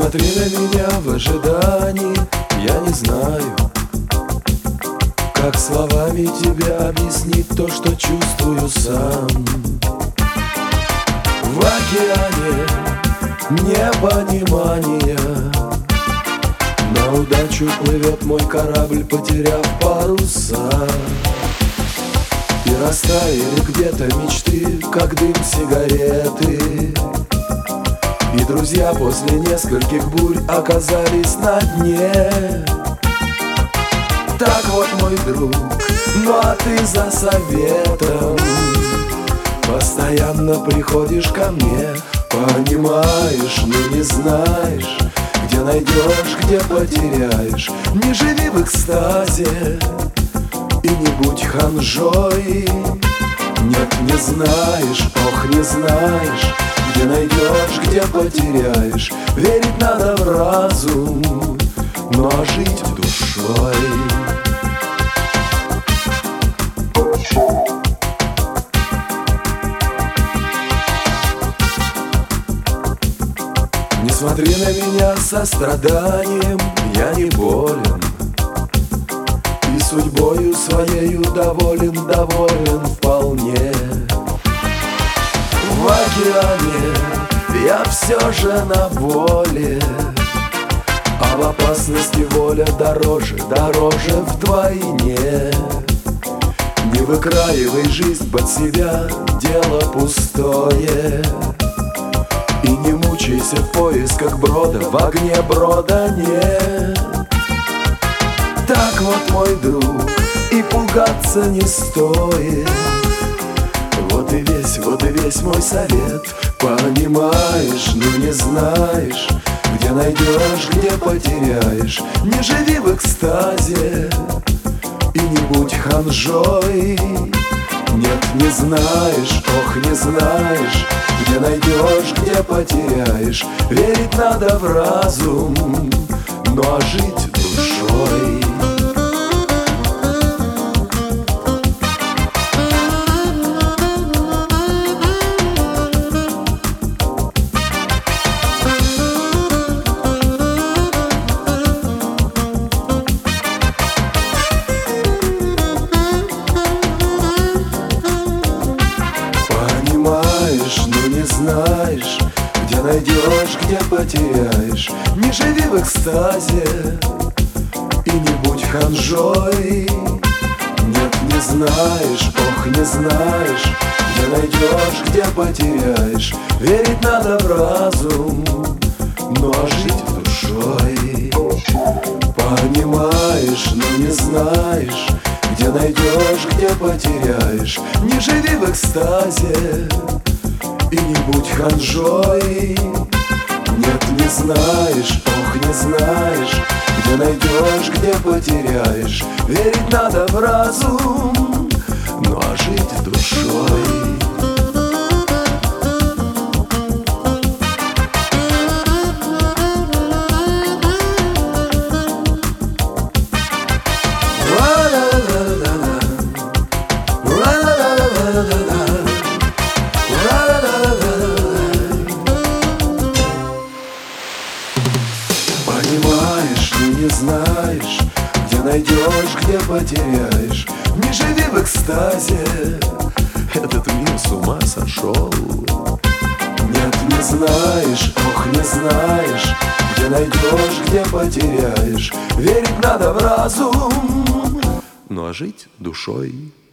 смотри на меня в ожидании, я не знаю, как словами тебе объяснить то, что чувствую сам. В океане непонимания на удачу плывет мой корабль, потеряв паруса. И растаяли где-то мечты, как дым сигареты. И друзья после нескольких бурь оказались на дне. Так вот, мой друг, ну а ты за советом постоянно приходишь ко мне. Понимаешь, но не знаешь, где найдешь, где потеряешь. Не живи в экстазе и не будь ханжой. Нет, не знаешь, ох, не знаешь, где найдешь, где потеряешь. Верить надо в разум, но жить душой. Не смотри на меня со страданием, я не болен. И судьбою своею доволен, доволен вполне. В океане я все же на воле, а в опасности воля дороже, дороже вдвойне. Не выкраивай жизнь под себя, дело пустое. И не мучайся в поисках брода, в огне брода нет. Так вот, мой друг, и пугаться не стоит. Вот и весь мой совет. Понимаешь, но не знаешь, где найдешь, где потеряешь. Не живи в экстазе и не будь ханжой. Нет, не знаешь, ох, не знаешь, где найдешь, где потеряешь. Верить надо в разум, но жить душой. Понимаешь, но не знаешь, где найдешь, где потеряешь. Не живи в экстазе и не будь ханжой. Нет, не знаешь, ох, не знаешь, где найдешь, где потеряешь. Верить надо в разум, но жить душой. Понимаешь, но не знаешь, где найдешь, где потеряешь. Не живи в экстазе и не будь ханжой. Нет, не знаешь, ох, не знаешь, где найдешь, где потеряешь. Верить надо в разум, но жить душой. Понимаешь, но не знаешь, где найдешь, где потеряешь. Не живи в экстазе, этот мир с ума сошел. Нет, не знаешь, ох, не знаешь, где найдешь, где потеряешь. Верить надо в разум, но жить душой.